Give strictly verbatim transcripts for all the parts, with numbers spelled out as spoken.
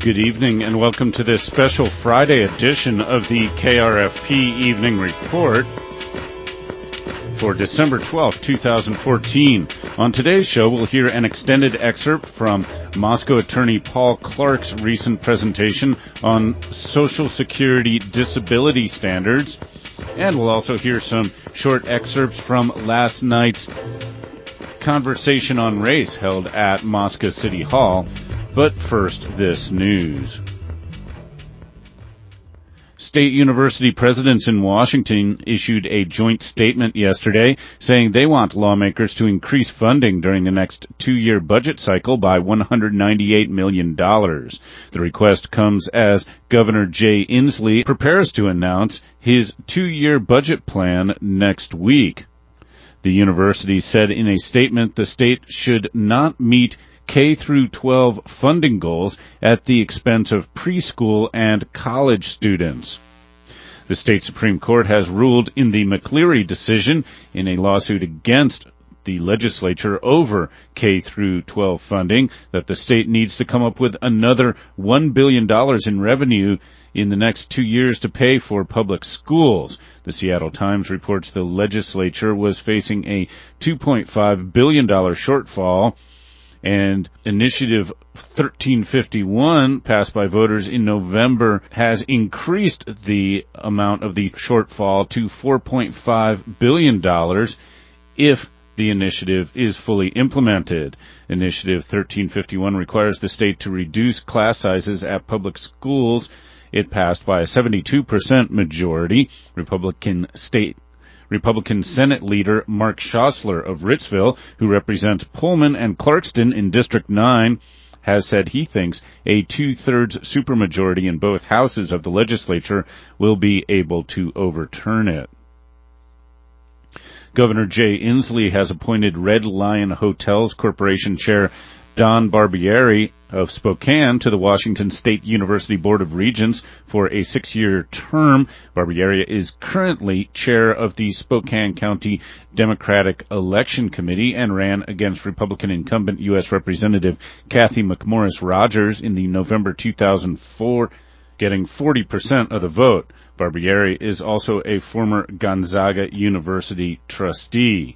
Good evening and welcome to this special Friday edition of the K R F P Evening Report for December twelfth, twenty fourteen. On today's show, we'll hear an extended excerpt from Moscow attorney Paul Clark's recent presentation on Social Security disability standards, and we'll also hear some short excerpts from last night's conversation on race held at Moscow City Hall. But first, this news. State university presidents in Washington issued a joint statement yesterday saying they want lawmakers to increase funding during the next two-year budget cycle by one hundred ninety-eight million dollars. The request comes as Governor Jay Inslee prepares to announce his two-year budget plan next week. The university said in a statement the state should not meet K through twelve funding goals at the expense of preschool and college students. The state Supreme Court has ruled in the McCleary decision in a lawsuit against the legislature over K through twelve funding that the state needs to come up with another one billion dollars in revenue in the next two years to pay for public schools. The Seattle Times reports the legislature was facing a two point five billion dollars shortfall, and Initiative thirteen fifty-one, passed by voters in November, has increased the amount of the shortfall to four point five billion dollars if the initiative is fully implemented. Initiative thirteen fifty-one requires the state to reduce class sizes at public schools. It passed by a seventy-two percent majority. Republican state Republican Senate leader Mark Schossler of Ritzville, who represents Pullman and Clarkston in District nine, has said he thinks a two-thirds supermajority in both houses of the legislature will be able to overturn it. Governor Jay Inslee has appointed Red Lion Hotels Corporation Chair Don Barbieri of Spokane to the Washington State University Board of Regents for a six-year term. Barbieri is currently chair of the Spokane County Democratic Election Committee and ran against Republican incumbent U S Representative Kathy McMorris Rogers in the November two thousand four, getting forty percent of the vote. Barbieri is also a former Gonzaga University trustee.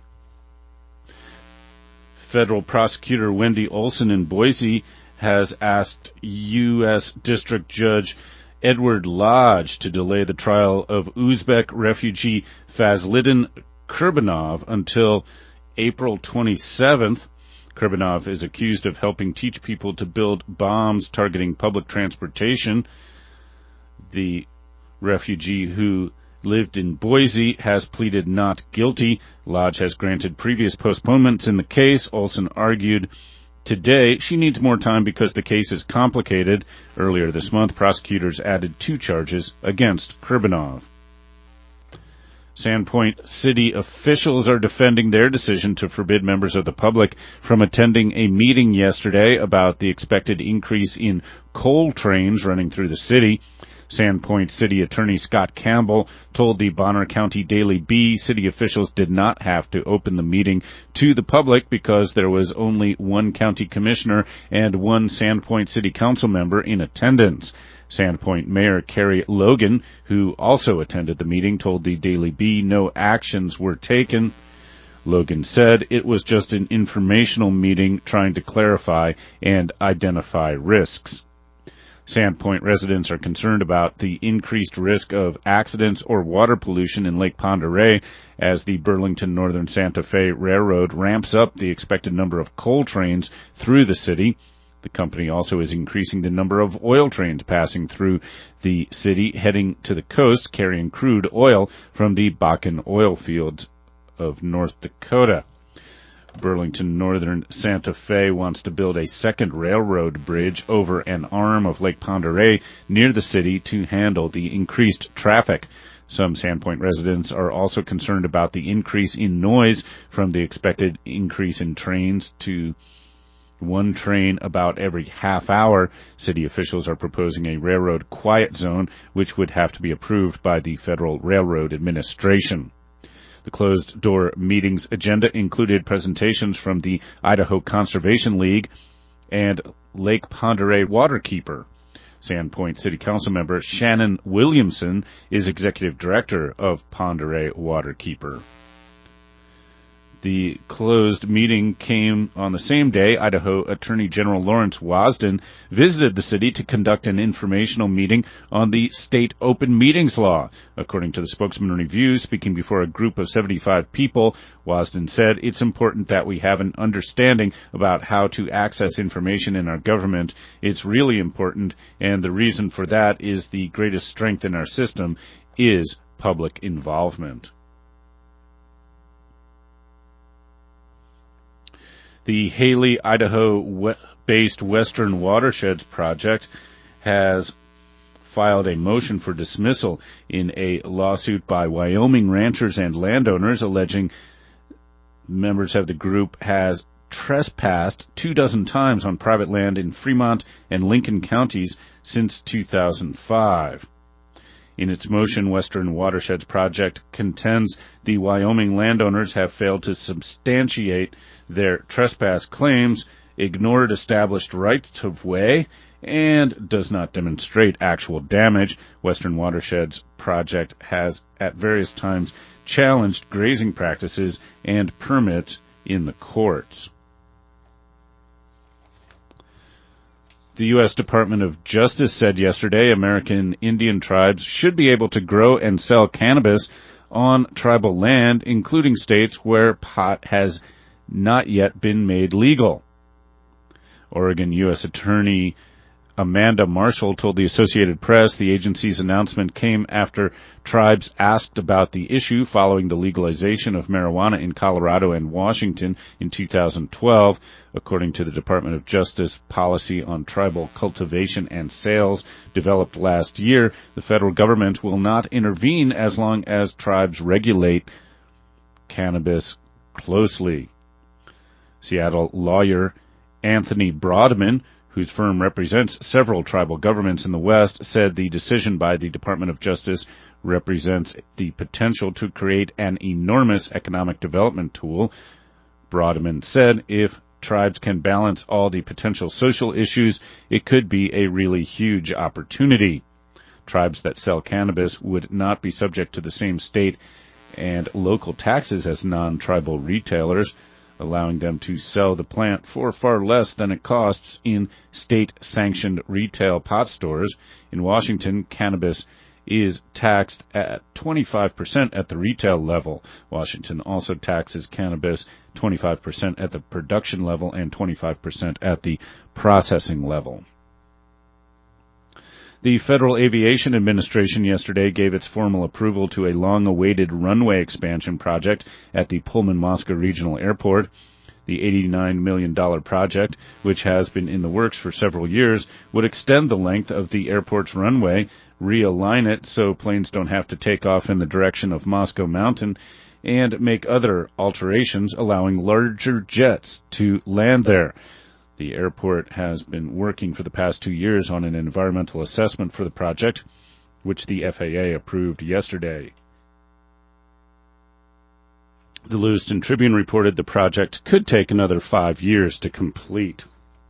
Federal prosecutor Wendy Olson in Boise has asked U S District Judge Edward Lodge to delay the trial of Uzbek refugee Fazlidin Kurbanov until April twenty-seventh. Kurbanov is accused of helping teach people to build bombs targeting public transportation. The refugee, who lived in Boise, has pleaded not guilty. Lodge has granted previous postponements in the case. Olson argued today she needs more time because the case is complicated. Earlier this month, prosecutors added two charges against Kurbanov. Sandpoint City officials are defending their decision to forbid members of the public from attending a meeting yesterday about the expected increase in coal trains running through the city. Sandpoint City Attorney Scott Campbell told the Bonner County Daily Bee city officials did not have to open the meeting to the public because there was only one county commissioner and one Sandpoint City Council member in attendance. Sandpoint Mayor Carrie Logan, who also attended the meeting, told the Daily Bee no actions were taken. Logan said it was just an informational meeting trying to clarify and identify risks. Sandpoint residents are concerned about the increased risk of accidents or water pollution in Lake Pend Oreille as the Burlington Northern Santa Fe Railroad ramps up the expected number of coal trains through the city. The company also is increasing the number of oil trains passing through the city, heading to the coast, carrying crude oil from the Bakken oil fields of North Dakota. Burlington Northern Santa Fe wants to build a second railroad bridge over an arm of Lake Pend Oreille near the city to handle the increased traffic. Some Sandpoint residents are also concerned about the increase in noise from the expected increase in trains to one train about every half hour. City officials are proposing a railroad quiet zone, which would have to be approved by the Federal Railroad Administration. The closed-door meeting's agenda included presentations from the Idaho Conservation League and Lake Pend Oreille Waterkeeper. Sandpoint City Council member Shannon Williamson is executive director of Pend Oreille Waterkeeper. The closed meeting came on the same day Idaho Attorney General Lawrence Wasden visited the city to conduct an informational meeting on the state open meetings law. According to the Spokesman Review, speaking before a group of seventy-five people, Wasden said it's important that we have an understanding about how to access information in our government. It's really important, and the reason for that is the greatest strength in our system is public involvement. The Haley, Idaho-based Western Watersheds Project has filed a motion for dismissal in a lawsuit by Wyoming ranchers and landowners alleging members of the group has trespassed two dozen times on private land in Fremont and Lincoln counties since two thousand five. In its motion, Western Watersheds Project contends the Wyoming landowners have failed to substantiate their trespass claims, ignored established rights of way, and does not demonstrate actual damage. Western Watersheds Project has at various times challenged grazing practices and permits in the courts. The U S Department of Justice said yesterday American Indian tribes should be able to grow and sell cannabis on tribal land, including states where pot has not yet been made legal. Oregon U S Attorney Amanda Marshall told the Associated Press the agency's announcement came after tribes asked about the issue following the legalization of marijuana in Colorado and Washington in two thousand twelve. According to the Department of Justice policy on tribal cultivation and sales developed last year, the federal government will not intervene as long as tribes regulate cannabis closely. Seattle lawyer Anthony Broadman, whose firm represents several tribal governments in the West, said the decision by the Department of Justice represents the potential to create an enormous economic development tool. Broadman said if tribes can balance all the potential social issues, it could be a really huge opportunity. Tribes that sell cannabis would not be subject to the same state and local taxes as non-tribal retailers, allowing them to sell the plant for far less than it costs in state-sanctioned retail pot stores. In Washington, cannabis is taxed at twenty-five percent at the retail level. Washington also taxes cannabis twenty-five percent at the production level and twenty-five percent at the processing level. The Federal Aviation Administration yesterday gave its formal approval to a long-awaited runway expansion project at the Pullman-Moscow Regional Airport. The eighty-nine million dollars project, which has been in the works for several years, would extend the length of the airport's runway, realign it so planes don't have to take off in the direction of Moscow Mountain, and make other alterations allowing larger jets to land there. The airport has been working for the past two years on an environmental assessment for the project, which the F A A approved yesterday. The Lewiston Tribune reported the project could take another five years to complete.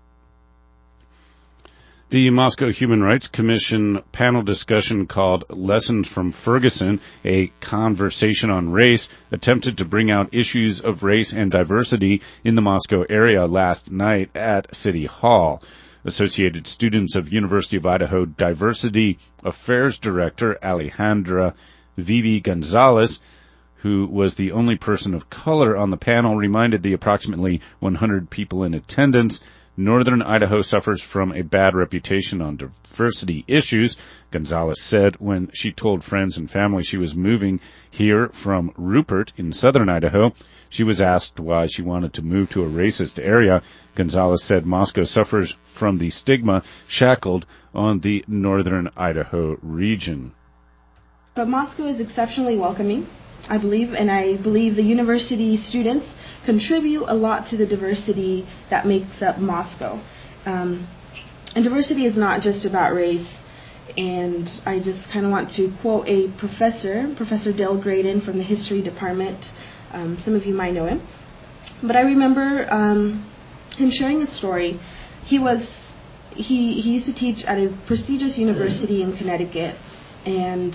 The Moscow Human Rights Commission panel discussion called Lessons from Ferguson, a conversation on race, attempted to bring out issues of race and diversity in the Moscow area last night at City Hall. Associated Students of University of Idaho Diversity Affairs Director Alejandra Vivi Gonzalez, who was the only person of color on the panel, reminded the approximately one hundred people in attendance Northern Idaho suffers from a bad reputation on diversity issues, Gonzalez said when she told friends and family she was moving here from Rupert in southern Idaho. She was asked why she wanted to move to a racist area. Gonzalez said Moscow suffers from the stigma shackled on the northern Idaho region. But Moscow is exceptionally welcoming, I believe, and I believe the university students contribute a lot to the diversity that makes up Moscow. Um, and diversity is not just about race, and I just kind of want to quote a professor, Professor Dale Graydon from the history department. Um, some of you might know him. But I remember um, him sharing a story. He was he, he used to teach at a prestigious university in Connecticut, and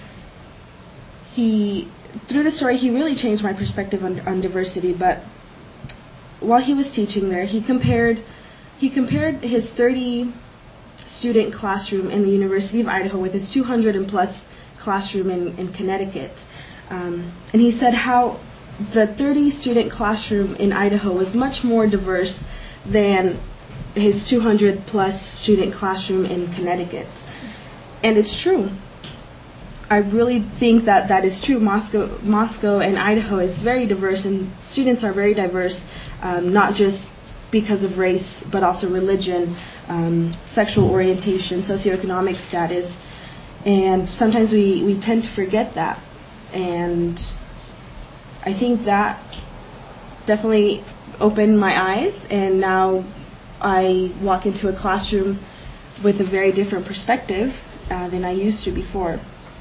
he, through the story, he really changed my perspective on, on diversity. But while he was teaching there, he compared he compared his thirty student classroom in the University of Idaho with his two hundred and plus classroom in, in Connecticut. Um, and he said how the thirty student classroom in Idaho was much more diverse than his two hundred plus student classroom in Connecticut. And it's true. I really think that that is true. Moscow, Moscow and Idaho is very diverse, and students are very diverse, um, not just because of race, but also religion, um, sexual orientation, socioeconomic status. And sometimes we, we tend to forget that. And I think that definitely opened my eyes, and now I walk into a classroom with a very different perspective uh, than I used to before.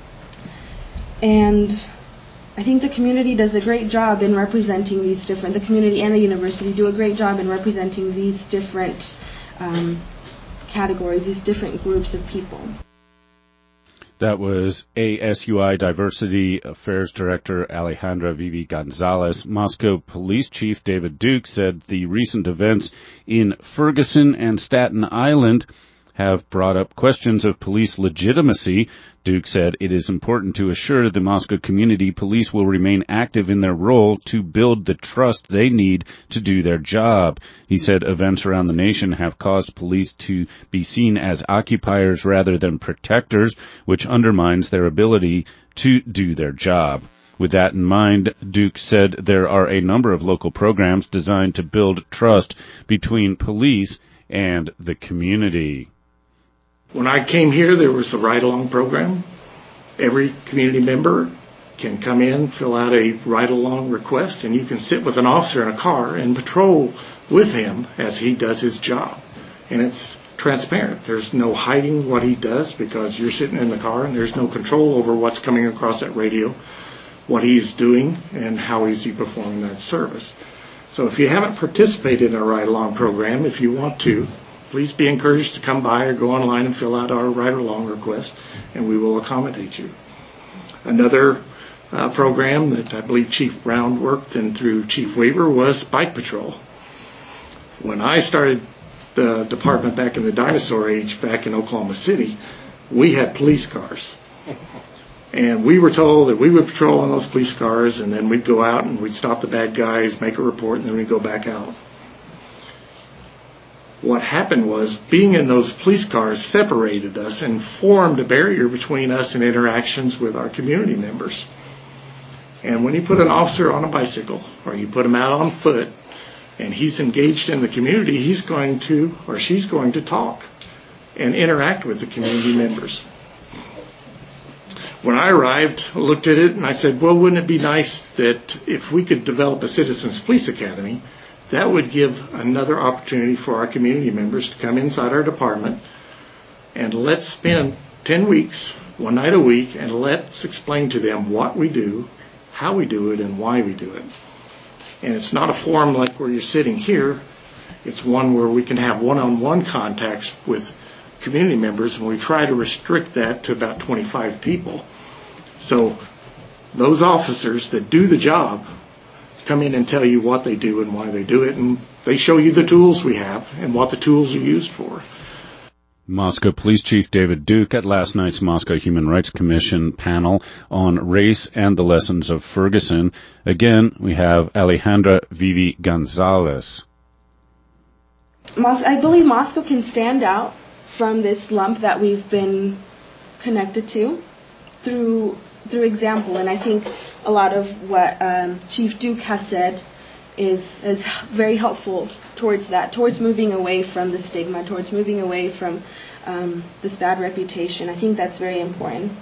And I think the community does a great job in representing these different, the community and the university do a great job in representing these different um, categories, these different groups of people. That was A S U I Diversity Affairs Director Alejandra Vivi Gonzalez. Moscow Police Chief David Duke said the recent events in Ferguson and Staten Island have brought up questions of police legitimacy. Duke said it is important to assure the Moscow Community Police will remain active in their role to build the trust they need to do their job. He said events around the nation have caused police to be seen as occupiers rather than protectors, which undermines their ability to do their job. With that in mind, Duke said there are a number of local programs designed to build trust between police and the community. When I came here, there was a ride-along program. Every community member can come in, fill out a ride-along request, and you can sit with an officer in a car and patrol with him as he does his job. And it's transparent. There's no hiding what he does because you're sitting in the car and there's no control over what's coming across that radio, what he's doing, and how is he performing that service. So if you haven't participated in a ride-along program, if you want to, please be encouraged to come by or go online and fill out our ride-along request, and we will accommodate you. Another uh, program that I believe Chief Brown worked in through Chief Weaver was Bike Patrol. When I started the department back in the dinosaur age, back in Oklahoma City, we had police cars. And we were told that we would patrol on those police cars, and then we'd go out and we'd stop the bad guys, make a report, and then we'd go back out. What happened was being in those police cars separated us and formed a barrier between us and interactions with our community members. And when you put an officer on a bicycle or you put him out on foot and he's engaged in the community, he's going to or she's going to talk and interact with the community members. When I arrived, I looked at it and I said, well, wouldn't it be nice that if we could develop a Citizens Police Academy, that would give another opportunity for our community members to come inside our department and let's spend ten weeks, one night a week, and let's explain to them what we do, how we do it, and why we do it. And it's not a forum like where you're sitting here. It's one where we can have one-on-one contacts with community members, and we try to restrict that to about twenty-five people. So those officers that do the job come in and tell you what they do and why they do it, and they show you the tools we have and what the tools are used for. Moscow Police Chief David Duke at last night's Moscow Human Rights Commission panel on race and the lessons of Ferguson. Again, we have Alejandra Vivi Gonzalez. I believe Moscow can stand out from this lump that we've been connected to through through example, and I think a lot of what um, Chief Duke has said is is very helpful towards that, towards moving away from the stigma, towards moving away from um, this bad reputation. I think that's very important.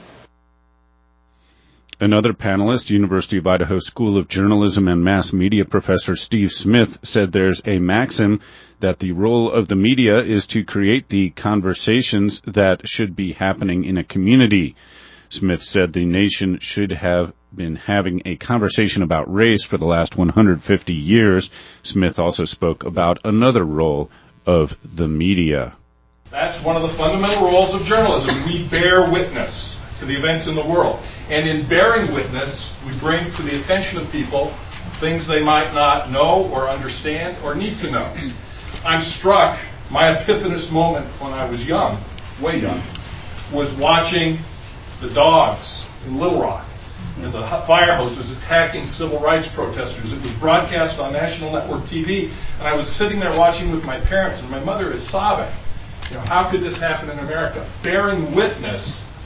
Another panelist, University of Idaho School of Journalism and Mass Media professor Steve Smith, said there's a maxim that the role of the media is to create the conversations that should be happening in a community. Smith said the nation should have been having a conversation about race for the last one hundred fifty years. Smith also spoke about another role of the media. one of the fundamental roles of journalism. We bear witness to the events in the world. And in bearing witness, we bring to the attention of people things they might not know or understand or need to know. I'm struck, my epiphanous moment when I was young, way young, was watching the dogs in Little Rock and the fire hoses attacking civil rights protesters. It was broadcast on National Network T V, and I was sitting there watching with my parents, and my mother is sobbing. You know, how could this happen in America? Bearing witness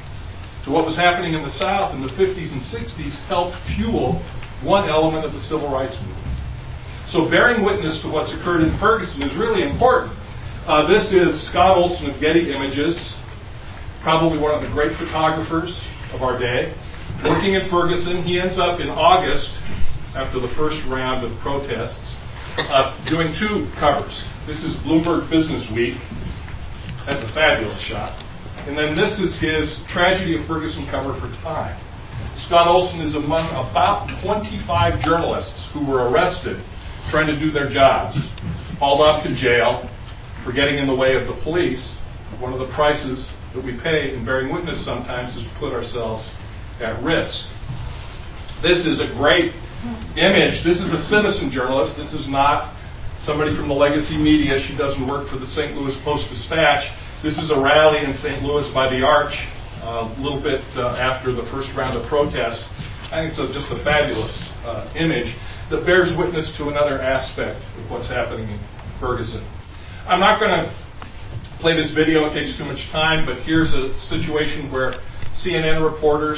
to what was happening in the South in the fifties and sixties helped fuel one element of the civil rights movement. So bearing witness to what's occurred in Ferguson is really important. Uh, this is Scott Olson of Getty Images, probably one of the great photographers of our day. Working in Ferguson, he ends up in August, after the first round of protests, uh, doing two covers. This is Bloomberg Business Week. That's a fabulous shot. And then this is his Tragedy of Ferguson cover for Time. Scott Olson is among about twenty-five journalists who were arrested trying to do their jobs, hauled off to jail for getting in the way of the police. One of the prices that we pay in bearing witness sometimes is to put ourselves at risk. This is a great image. This is a citizen journalist. This is not somebody from the legacy media. She doesn't work for the Saint Louis Post-Dispatch. This is a rally in Saint Louis by the Arch, uh, a little bit uh, after the first round of protests. I think it's a, just a fabulous uh, image that bears witness to another aspect of what's happening in Ferguson. I'm not going to play this video. It takes too much time, but here's a situation where C N N reporters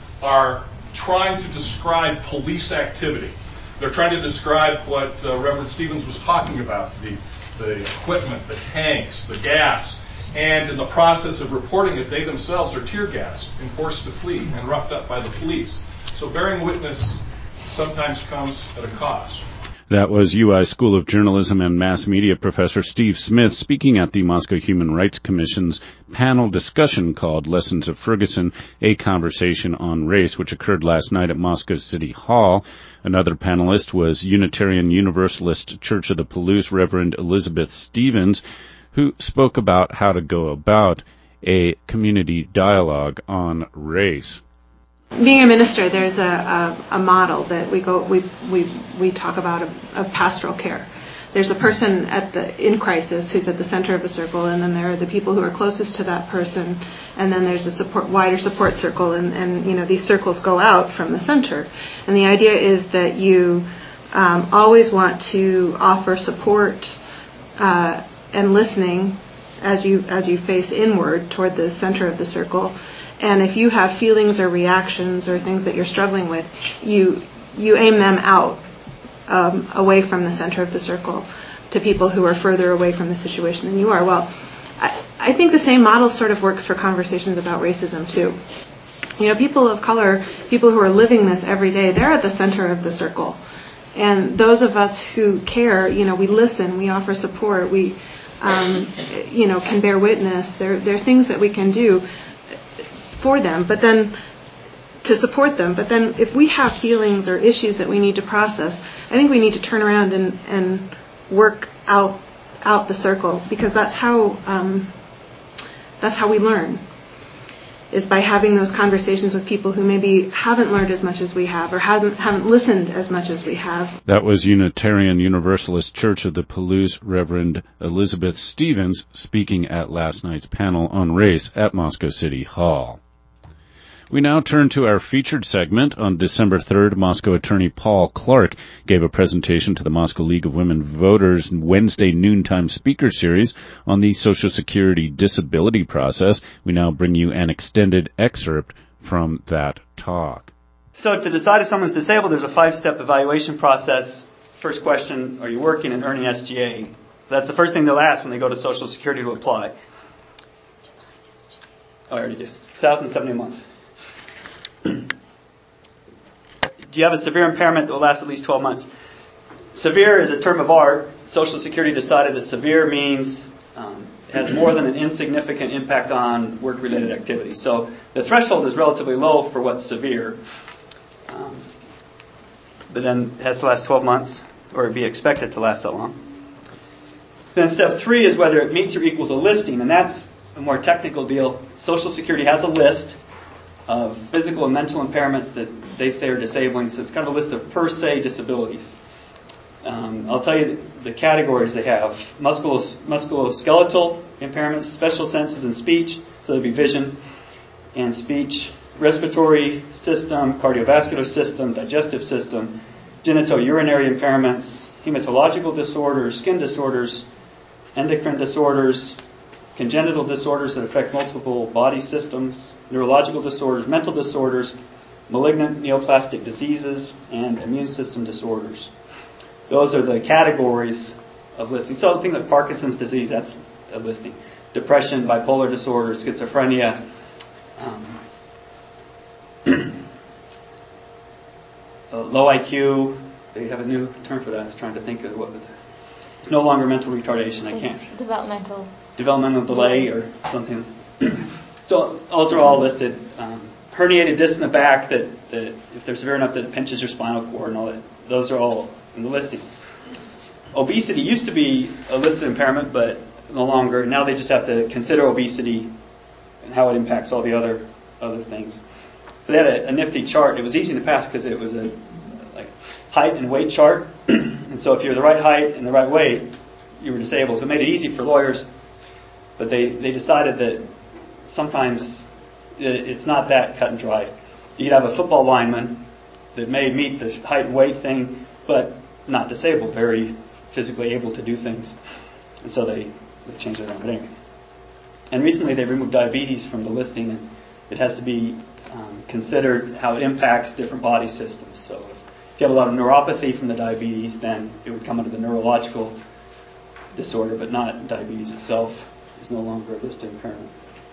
are trying to describe police activity. They're trying to describe what uh, Reverend Stevens was talking about, the, the equipment, the tanks, the gas, and in the process of reporting it, they themselves are tear gassed and forced to flee and roughed up by the police. So bearing witness sometimes comes at a cost. That was U I School of Journalism and Mass Media professor Steve Smith speaking at the Moscow Human Rights Commission's panel discussion called Lessons of Ferguson, a Conversation on Race, which occurred last night at Moscow City Hall. Another panelist was Unitarian Universalist Church of the Palouse Reverend Elizabeth Stevens, who spoke about how to go about a community dialogue on race. Being a minister, there's a, a, a model that we go we we we talk about of, of pastoral care. There's a person at the in crisis who's at the center of a circle, and then there are the people who are closest to that person, and then there's a support wider support circle, and, and you know these circles go out from the center. And the idea is that you um, always want to offer support uh, and listening as you as you face inward toward the center of the circle. And if you have feelings or reactions or things that you're struggling with, you you aim them out um, away from the center of the circle to people who are further away from the situation than you are. Well, I, I think the same model sort of works for conversations about racism too. You know, people of color, people who are living this every day, they're at the center of the circle. And those of us who care, you know, we listen, we offer support, we, um, you know, can bear witness. There, there are things that we can do for them, but then to support them. But then if we have feelings or issues that we need to process, I think we need to turn around and, and work out out the circle, because that's how um, that's how we learn, is by having those conversations with people who maybe haven't learned as much as we have or hasn't haven't listened as much as we have. That was Unitarian Universalist Church of the Palouse Reverend Elizabeth Stevens speaking at last night's panel on race at Moscow City Hall. We now turn to our featured segment. On December third, Moscow attorney Paul Clark gave a presentation to the Moscow League of Women Voters Wednesday noontime speaker series on the Social Security disability process. We now bring you an extended excerpt from that talk. So to decide if someone's disabled, there's a five-step evaluation process. First question, are you working and earning S G A? That's the first thing they'll ask when they go to Social Security to apply. Oh, I already did. one thousand seventy a month. Do you have a severe impairment that will last at least twelve months? Severe is a term of art. Social Security decided that severe means um, it has more than an insignificant impact on work-related activities. So the threshold is relatively low for what's severe. Um, but then it has to last twelve months, or be expected to last that long. Then step three is whether it meets or equals a listing, and that's a more technical deal. Social Security has a list of physical and mental impairments that they say are disabling. So it's kind of a list of per se disabilities. Um, I'll tell you the categories they have. Musculos- musculoskeletal impairments, special senses and speech, so there'd be vision and speech, respiratory system, cardiovascular system, digestive system, genitourinary impairments, hematological disorders, skin disorders, endocrine disorders, congenital disorders that affect multiple body systems, neurological disorders, mental disorders, malignant neoplastic diseases, and immune system disorders. Those are the categories of listing. So things like Parkinson's disease, that's a listing. Depression, bipolar disorder, schizophrenia. Um, uh, low I Q, they have a new term for that. I was trying to think of what was it. It's no longer mental retardation. I can't. It's developmental. Developmental delay or something. So those are all listed. Um, herniated disc in the back that, that if they're severe enough that it pinches your spinal cord and all that. Those are all in the listing. Obesity used to be a listed impairment, but no longer. Now they just have to consider obesity and how it impacts all the other other things. But they had a, a nifty chart. It was easy to pass because it was a like height and weight chart. And so if you're the right height and the right weight, you were disabled. So it made it easy for lawyers. But they, they decided that sometimes it, it's not that cut and dry. You could have a football lineman that may meet the height and weight thing, but not disabled, very physically able to do things. And so they, they changed it around. But anyway. And recently they removed diabetes from the listing, and it has to be um, considered how it impacts different body systems. So if you have a lot of neuropathy from the diabetes, then it would come under the neurological disorder, but not diabetes itself is no longer a listed impairment.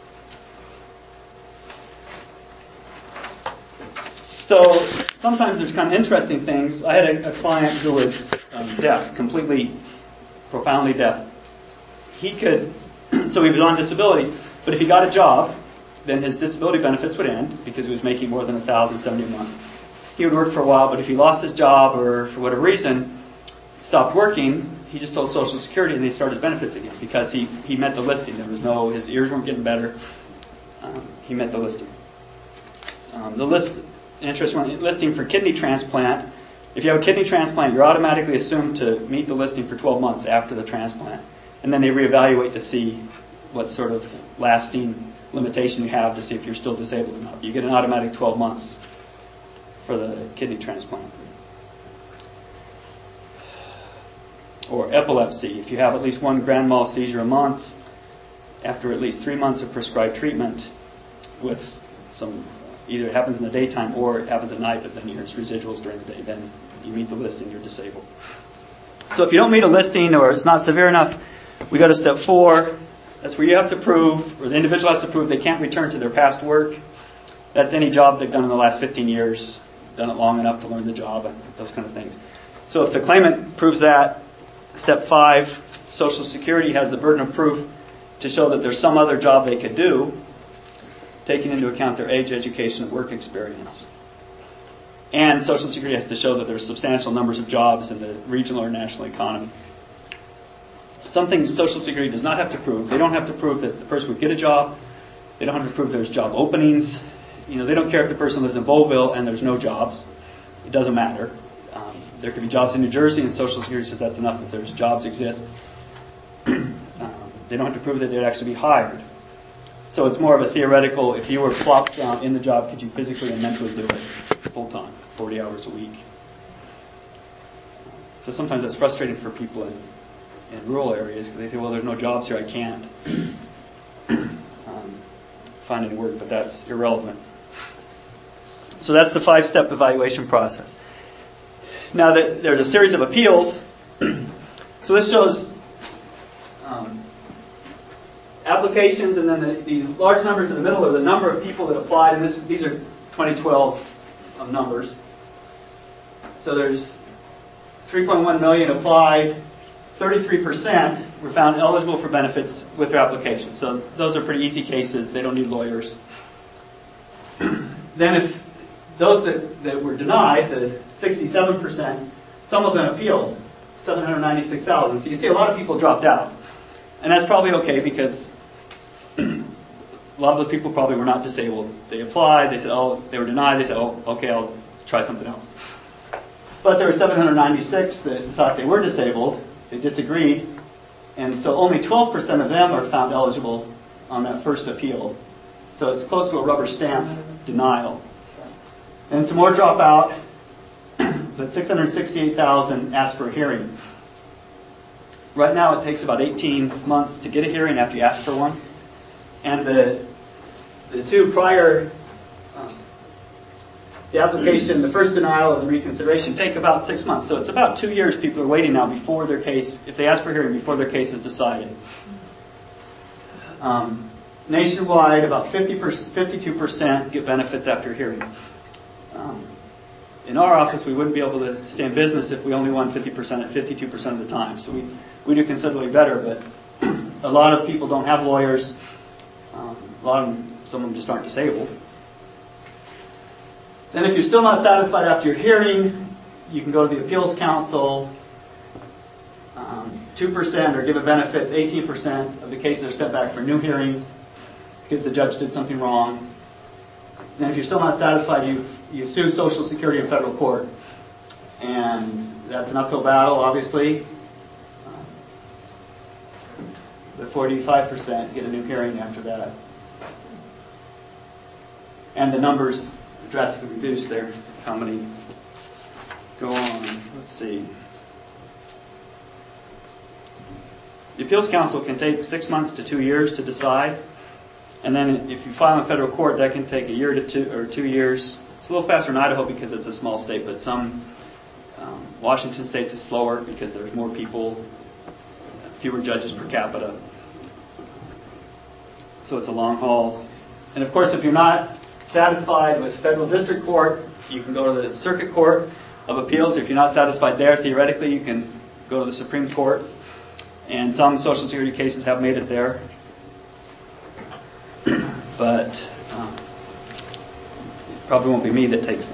So sometimes there's kind of interesting things. I had a, a client who was um, deaf, completely, profoundly deaf. He could, so he was on disability, but if he got a job, then his disability benefits would end because he was making more than one thousand seventy dollars a month. He would work for a while, but if he lost his job or for whatever reason stopped working, he just told Social Security and they started benefits again because he, he met the listing. There was no, his ears weren't getting better. Um, he met the listing. Um, the list, interesting one, listing for kidney transplant. If you have a kidney transplant, you're automatically assumed to meet the listing for twelve months after the transplant. And then they reevaluate to see what sort of lasting limitation you have to see if you're still disabled or not. You get an automatic twelve months for the kidney transplant. Or epilepsy. If you have at least one grand mal seizure a month, after at least three months of prescribed treatment with some, either it happens in the daytime or it happens at night, but then there's residuals during the day, then you meet the listing, you're disabled. So if you don't meet a listing or it's not severe enough, we go to step four. That's where you have to prove, or the individual has to prove they can't return to their past work. That's any job they've done in the last fifteen years, done it long enough to learn the job, and those kind of things. So if the claimant proves that, step five, Social Security has the burden of proof to show that there's some other job they could do, taking into account their age, education, and work experience. And Social Security has to show that there's substantial numbers of jobs in the regional or national economy. Some things Social Security does not have to prove. They don't have to prove that the person would get a job. They don't have to prove there's job openings. You know, they don't care if the person lives in Beauville and there's no jobs. It doesn't matter. Um, there could be jobs in New Jersey, and Social Security says that's enough if there's jobs exist. um, they don't have to prove that they'd actually be hired. So it's more of a theoretical, if you were plopped down in the job, could you physically and mentally do it full time, forty hours a week? So sometimes that's frustrating for people in, in rural areas because they say, well, there's no jobs here, I can't um, find any work, but that's irrelevant. So that's the five-step evaluation process. Now, there's a series of appeals. So this shows um, applications, and then the, these large numbers in the middle are the number of people that applied. And this, these are twenty twelve um, numbers. So there's three point one million applied. thirty-three percent were found eligible for benefits with their application. So those are pretty easy cases. They don't need lawyers. Then if those that, that were denied, the sixty-seven percent, some of them appealed, seven hundred ninety-six thousand. So you see a lot of people dropped out. And that's probably okay because a lot of those people probably were not disabled. They applied, they said, oh, they were denied, they said, oh, okay, I'll try something else. But there were seven hundred ninety-six that thought they were disabled, they disagreed, and so only twelve percent of them are found eligible on that first appeal. So it's close to a rubber stamp denial. And some more drop out, but six hundred sixty-eight thousand asked for a hearing. Right now it takes about eighteen months to get a hearing after you ask for one. And the the two prior, um, the application, the first denial and the reconsideration take about six months. So it's about two years people are waiting now before their case, if they ask for a hearing, before their case is decided. Um, nationwide, about fifty percent, fifty-two percent get benefits after hearing. Um, in our office, we wouldn't be able to stay in business if we only won fifty percent at fifty-two percent of the time. So we, we do considerably better, but a lot of people don't have lawyers. Um, a lot of them, some of them just aren't disabled. Then if you're still not satisfied after your hearing, you can go to the appeals council. Um, two percent are given benefits. eighteen percent of the cases are sent back for new hearings because the judge did something wrong. Then if you're still not satisfied, you you sue Social Security in federal court. And that's an uphill battle, obviously. Um, but forty-five percent get a new hearing after that. And the numbers drastically reduced there. How many go on? Let's see. The appeals council can take six months to two years to decide. And then if you file in federal court, that can take a year to two or two years. It's a little faster in Idaho because it's a small state, but some um, Washington states is slower because there's more people, fewer judges per capita. So it's a long haul. And of course, if you're not satisfied with federal district court, you can go to the circuit court of appeals. If you're not satisfied there, theoretically, you can go to the Supreme Court. And some Social Security cases have made it there. But um, it probably won't be me that takes them.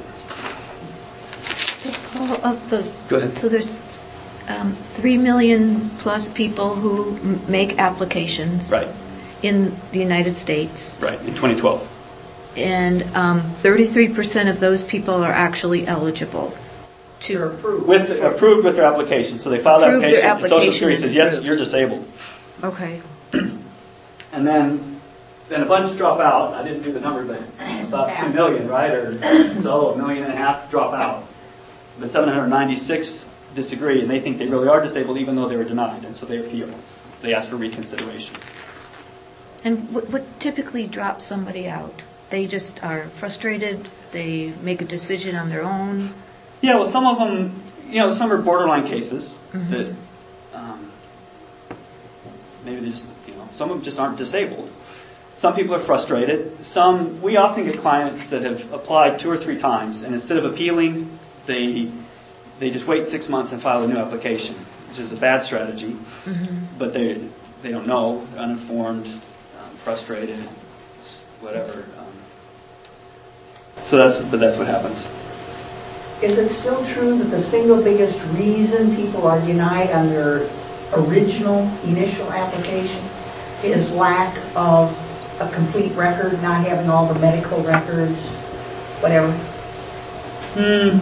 Paul, of the, Go ahead. So there's um, three million plus people who m- make applications Right. in the United States. Right, in twenty twelve. And um, thirty-three percent of those people are actually eligible to approve. With, approved with their application. So they file the application, their and Social application Security is says, yes, approved. you're disabled. Okay. And then then a bunch drop out. I didn't do the number, but about two million, right? Or so, a million and a half drop out. But seven hundred ninety-six disagree, and they think they really are disabled even though they were denied, and so they appeal. They ask for reconsideration. And what, what typically drops somebody out? They just are frustrated, they make a decision on their own? Yeah, well, some of them, you know, some are borderline cases Mm-hmm. that um, maybe they just, you know, some of them just aren't disabled. Some people are frustrated. Some, we often get clients that have applied two or three times, and instead of appealing, they they just wait six months and file a new application, which is a bad strategy. Mm-hmm. But they they don't know, they're uninformed, um, frustrated, whatever. Um, so that's but that's what happens. Is it still true that the single biggest reason people are denied on their original initial application is lack of a complete record, not having all the medical records, whatever? Hmm.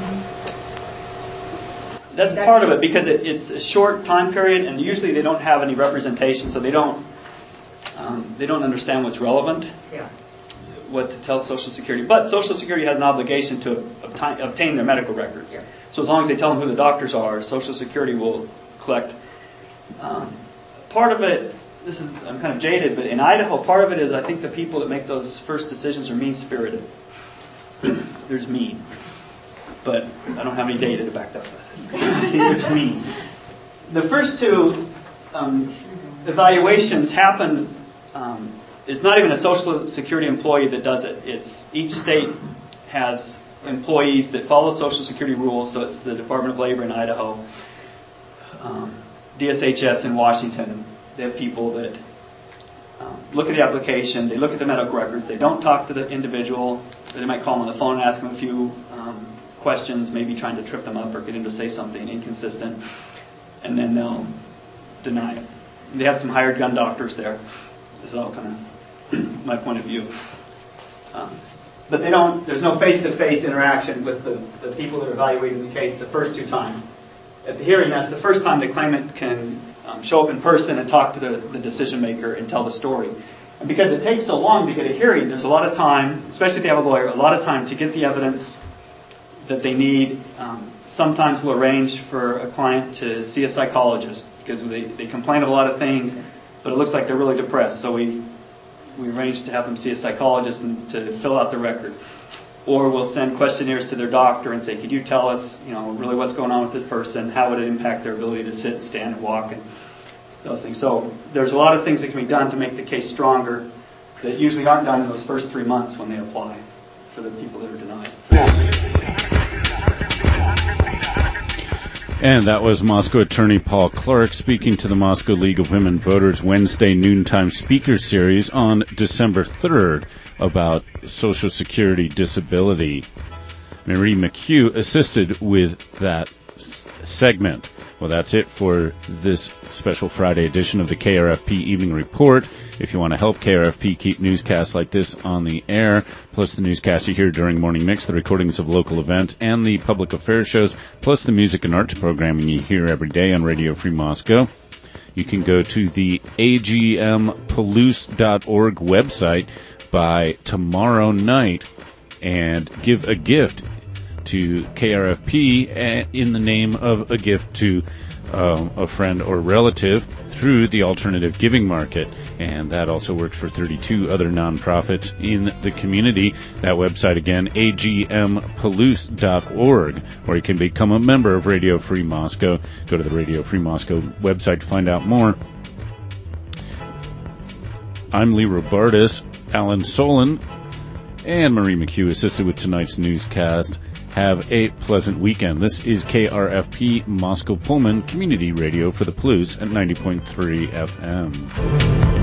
That's part of it because it, it's a short time period, and usually they don't have any representation, so they don't um, they don't understand what's relevant. Yeah. What to tell Social Security. But Social Security has an obligation to obtain, obtain their medical records. Yeah. So as long as they tell them who the doctors are, Social Security will collect. Um, part of it, this is, I'm kind of jaded, but in Idaho, part of it is I think the people that make those first decisions are mean-spirited. There's mean. But I don't have any data to back that up. I think there's mean. The first two um, evaluations happen um, It's not even a Social Security employee that does it. It's each state has employees that follow Social Security rules, so it's the Department of Labor in Idaho, um, D S H S in Washington. They have people that um, look at the application, they look at the medical records, they don't talk to the individual, they might call them on the phone and ask them a few um, questions, maybe trying to trip them up or get them to say something inconsistent, and then they'll deny it. They have some hired gun doctors there. This is all kind of my point of view. Um, but they don't. There's no face-to-face interaction with the, the people that are evaluating the case the first two times. At the hearing, that's the first time the claimant can um, show up in person and talk to the, the decision maker and tell the story. And because it takes so long to get a hearing, there's a lot of time, especially if they have a lawyer, a lot of time to get the evidence that they need. Um, sometimes we'll arrange for a client to see a psychologist because they, they complain of a lot of things, but it looks like they're really depressed. So we we arrange to have them see a psychologist and to fill out the record. Or we'll send questionnaires to their doctor and say, could you tell us, you know, really what's going on with this person? How would it impact their ability to sit, stand, and walk, and those things. So there's a lot of things that can be done to make the case stronger that usually aren't done in those first three months when they apply for the people that are denied. And that was Moscow attorney Paul Clark speaking to the Moscow League of Women Voters Wednesday noontime speaker series on December third about Social Security disability. Marie McHugh assisted with that s- segment. Well, that's it for this special Friday edition of the K R F P Evening Report. If you want to help K R F P keep newscasts like this on the air, plus the newscasts you hear during Morning Mix, the recordings of local events, and the public affairs shows, plus the music and arts programming you hear every day on Radio Free Moscow, you can go to the A G M Palouse dot org website by tomorrow night and give a gift to K R F P in the name of a gift to uh, a friend or relative through the alternative giving market. And that also works for thirty-two other nonprofits in the community. That website again, A G M Palouse dot org, or you can become a member of Radio Free Moscow. Go to the Radio Free Moscow website to find out more. I'm Lee Robartis, Alan Solon, and Marie McHugh assisted with tonight's newscast. Have a pleasant weekend. This is K R F P Moscow Pullman Community Radio for the Palouse at ninety point three F M.